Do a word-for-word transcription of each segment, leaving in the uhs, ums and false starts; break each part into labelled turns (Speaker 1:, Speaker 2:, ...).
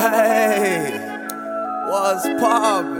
Speaker 1: Hey, what's poppin'?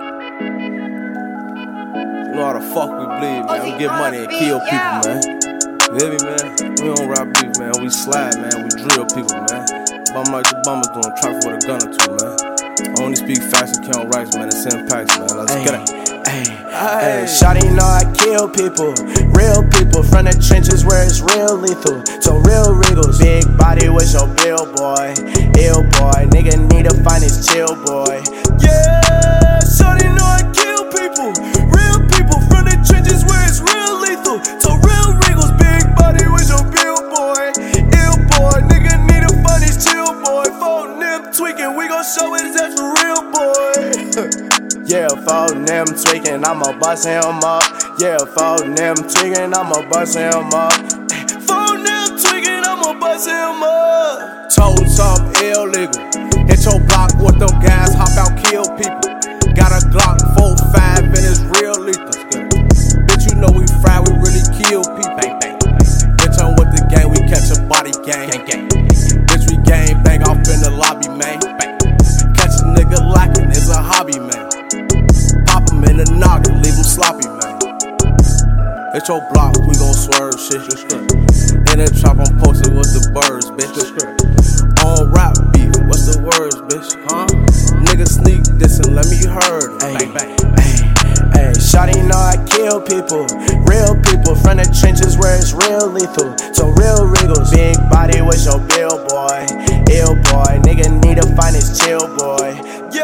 Speaker 1: You know how the fuck we bleed, man. We get money and kill people, man. You hear me, man? We don't rap beef, man. We slide, man. We drill people, man. Bum like the bummers doing trap with a gun or two, man. I only speak facts and count rights, man. It's impacts, man. Let's
Speaker 2: ay,
Speaker 1: get it.
Speaker 2: Ay, ay. Shawty know I kill people, real people from the trenches where it's real lethal. So real Regals, big body with your bill, boy. Ill boy, nigga need to find his chill, boy. Yeah, shawty know I kill people, real people from the trenches where it's real lethal. So real Regals, big body with your bill, boy. Ill boy, nigga need to find his chill, boy. Phone them tweaking, we gon' show his ass for real, boy. Yeah, phone them tweaking, I'ma bust him up. Yeah, phone them tweaking, I'ma bust him up. Phone them tweaking, I'ma bust him up.
Speaker 1: Told something illegal. Hit your block with them guys, hop out, kill people. Got a Glock four five and it's real lethal. Bitch, you know we fry, we really kill people. Bang, bang. Bitch, I'm with the gang, we catch a body gang. gang, gang. Bitch, we gang bang off in the lobby, man. Bang. Catch a nigga lacking, it's a hobby, man. Pop him in the noggin, leave him sloppy, man. Hit your block, we gon' swerve shit. In the trap, I'm posted with the birds, bitch. On rap beef, what's the words, bitch? Huh? Nigga sneak this and let me heard.
Speaker 2: Ay, bang, ay, ay. Shawty know I kill people, real people from the trenches where it's real lethal. So real Regals, big body with your bill, boy. Ill boy, nigga need to find his chill, boy.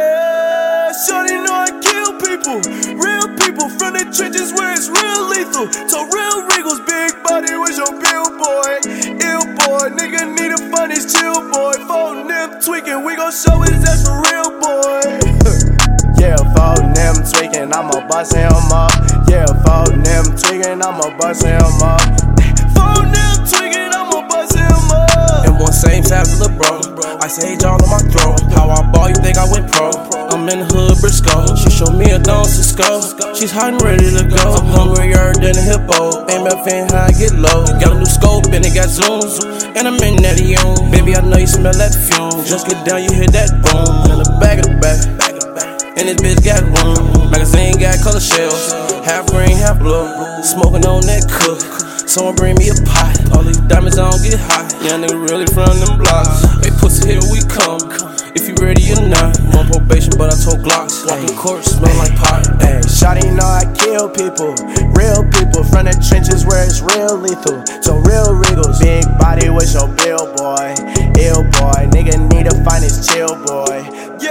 Speaker 2: Yeah, shawty know I kill people, real people from the trenches where it's real lethal. So real Regals, big body with your bill, boy. Ill boy, nigga need to find his chill, boy. Phone them tweaking, we gon' show his ass for real, boy. Yeah, phone them tweaking, I'ma bust him up. Yeah, phone them tweaking, I'ma bust him up. Phone them tweaking, I'ma bust him up.
Speaker 1: And one same side to the bro. I sage all on my throat. How I ball, you think I went pro? I'm in the hood, Briscoe. She showed me a Don Cisco. She's hot and ready to go. I'm hungrier than a hippo. M F N, how I get low. Got a new scope and it got zooms. And I'm in that young. Baby, I know you smell that fume. Just get down, you hear that boom. In the back of the back. And this bitch got room. Magazine got color shells. Half green, half blue. Smoking on that cook. Someone bring me a pot. All these diamonds I don't get hot. Young nigga really from them blocks. Hey, pussy, here we come. If you ready or not. I'm on probation, but I told Glocks. Walking court, smell like pot.
Speaker 2: Ay, shawty know I kill people, real people from the trenches where it's real lethal. So real Regals, big body with your bill, boy. Ill boy, nigga need to find his chill, boy.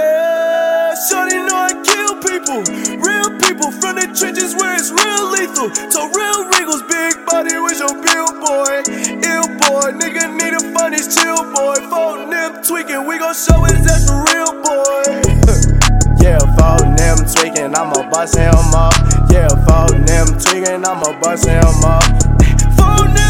Speaker 2: Yeah, shawty know I kill people, real people from the trenches where it's real lethal. So real Regals, big body with your bill, boy. Ill boy, nigga need to find his chill, boy. Phone them tweaking, we gon' show his ass for real, boy. Yeah, phone them tweaking, I'ma bust him up. Yeah, phone them tweaking, I'ma bust him up. Phone them